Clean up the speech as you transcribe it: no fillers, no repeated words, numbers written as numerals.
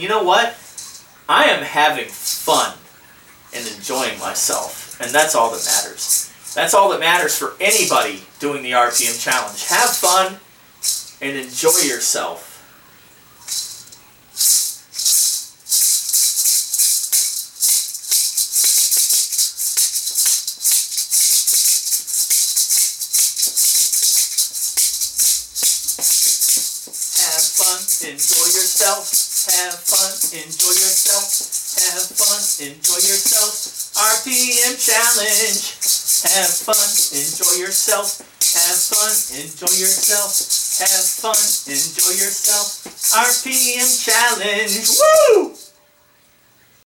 you know what? I am having fun and enjoying myself, and that's all that matters. That's all that matters for anybody doing the RPM challenge. Have fun and enjoy yourself. Have fun, enjoy yourself. Have fun, enjoy yourself. Have fun, enjoy yourself. RPM challenge. Have fun, enjoy yourself. Have fun, enjoy yourself. Have fun, enjoy yourself. RPM challenge. Woo!